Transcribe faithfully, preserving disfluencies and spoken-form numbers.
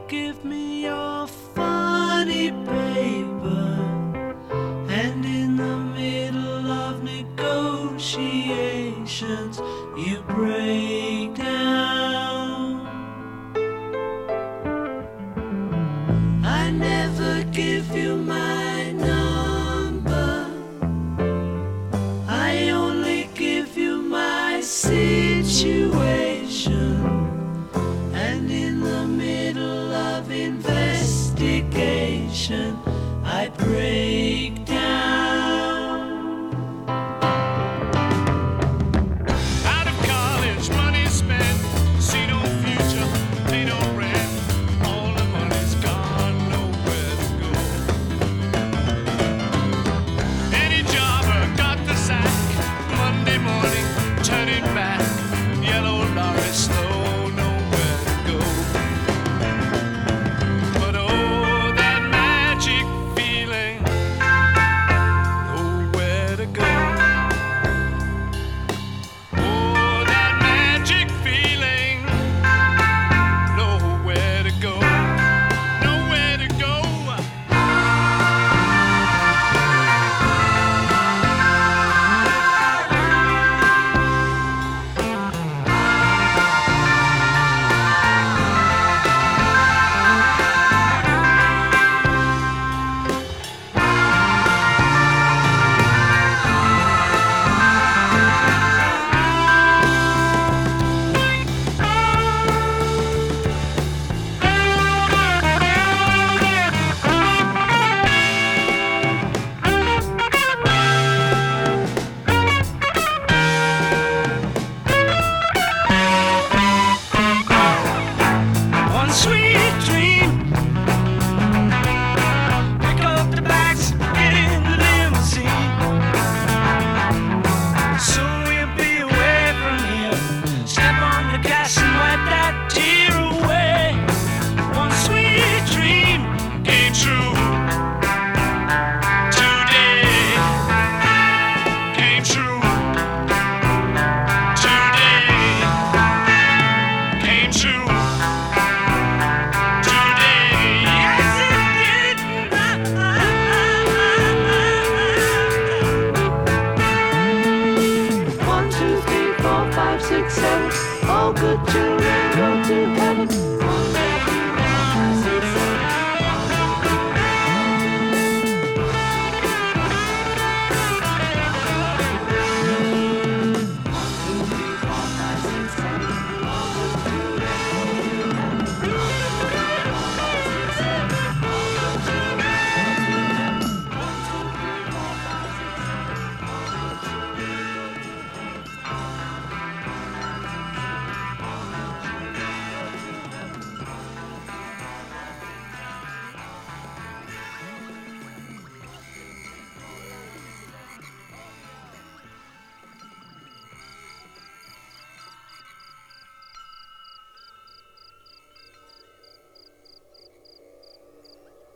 give me your funny paper, and in the middle of negotiations you break down. I never give you my number, I only give you my situation, and in the middle of investigation I break down. Out of college, money spent, see no future, pay no rent. All the money's gone, nowhere to go. Any jobber got the sack, Monday morning, turning back. Yellow lorry slow, nowhere to go. But oh, that magic feeling, nowhere to go. Oh, that magic feeling, nowhere to go, nowhere to go. One sweet